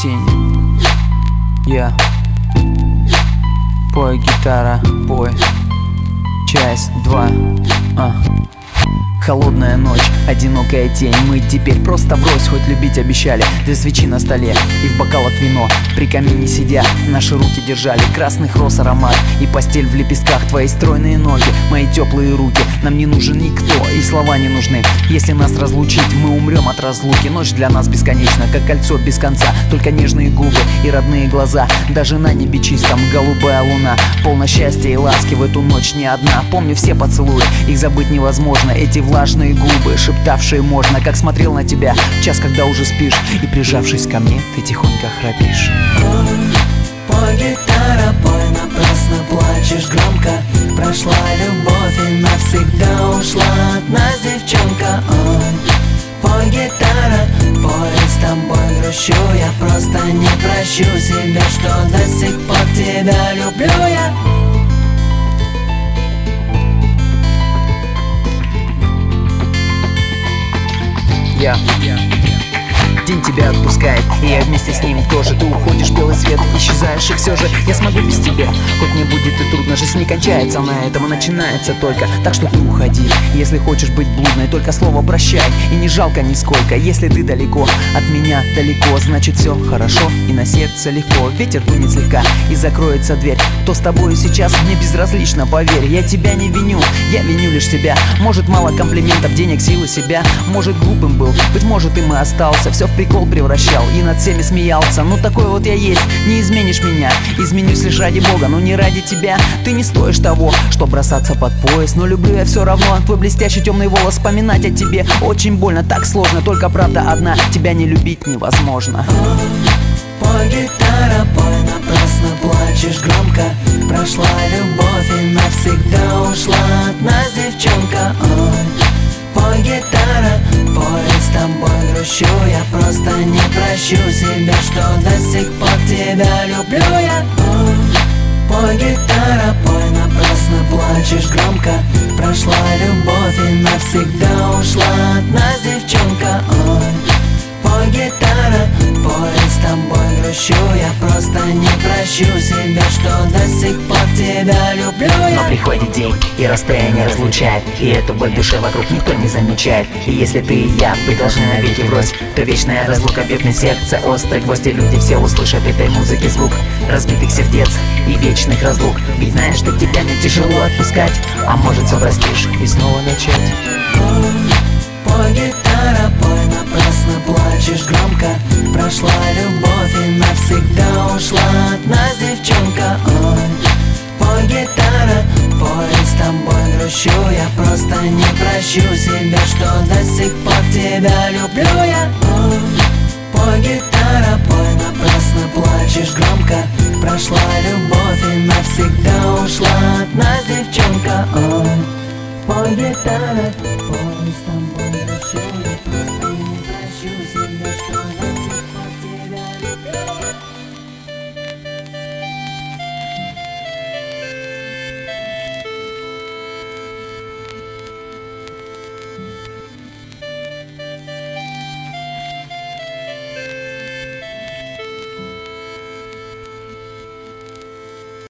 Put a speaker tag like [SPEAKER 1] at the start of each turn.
[SPEAKER 1] осень. Пой, гитара, пой. Часть 2. Холодная ночь, одинокая тень. Мы теперь просто врозь, хоть любить обещали. Две свечи на столе и в бокалах вино. При камине сидя, наши руки держали красных роз аромат. И постель в лепестках, твои стройные ноги, мои теплые руки. Нам не нужен никто, и слова не нужны. Если нас разлучить, мы умрем от разлуки. Ночь для нас бесконечна, как кольцо без конца. Только нежные губы и родные глаза. Даже на небе чистом голубая луна. Полно счастья и ласки в эту ночь не одна. Помню все поцелуи, их забыть невозможно. Эти влажные губы, шептавшие можно. Как смотрел на тебя в час, когда уже спишь, и прижавшись ко мне, ты тихонько храпишь.
[SPEAKER 2] Пой, гитара, пой, напрасно плачешь громко. Прошла любовь и навсегда ушла от нас девчонка. Пой, гитара, пой, с тобой грущу. Я просто не прощу себя, что до сих пор тебя люблю я.
[SPEAKER 1] День тебя отпускает, и я вместе с ним тоже. Ты уходишь, белый свет, исчезаешь, и все же я смогу без тебя. Хоть мне будет и трудно, жизнь не кончается на этом, и начинается только. Так что ты уходи, если хочешь быть блудной, только слово прощай, и не жалко нисколько. Если ты далеко, от меня далеко, значит все хорошо, и на сердце легко. Ветер дунет слегка, и закроется дверь. Кто с тобою сейчас, мне безразлично, поверь. Я тебя не виню, я виню лишь себя. Может, мало комплиментов, денег, силы себя. Может, глупым был, быть может, им и остался. Все в прикол превращал и над всеми смеялся. Ну такой вот я есть, не изменишь меня. Изменюсь лишь ради Бога, но не ради тебя. Ты не стоишь того, что бросаться под пояс. Но люблю я все равно, твой блестящий темный волос. Вспоминать о тебе очень больно, так сложно. Только правда одна, тебя не любить невозможно.
[SPEAKER 2] Пой, гитара, пой, напрасно плачешь громко. Прошла любовь и навсегда ушла от нас девчонка. Пой, гитара, пой, с тобой грущу. Я просто не прощу себя, что до сих пор тебя люблю я. Пой, гитара, пой, напрасно плачешь громко. Прошла любовь и навсегда ушла от нас девчонка. Пой, гитара, пой, с тобой грущу. Я просто не прощу себя, что до сих пор тебя люблю я.
[SPEAKER 1] Но приходит день, и расстояние разлучает, и эту боль в душе вокруг никто не замечает. И если ты и я, вы должны навеки врозь, то вечная разлука бьет сердце острый гвоздь. И люди все услышат этой музыки звук разбитых сердец и вечных разлук. Ведь знаешь, что тебя мне тяжело отпускать, а может все простишь и снова начать.
[SPEAKER 2] Пой, гитара, пой, напрасно плачешь громко. Прошла любовь и навсегда ушла от нас девчонка. Пой, гитара, пой, с тобой грущу. Я просто не прощу себя, что до сих пор тебя люблю я. Пой, гитара, пой, напрасно плачешь громко. Прошла любовь и навсегда ушла от нас девчонка. Пой, гитара, пой, с тобой.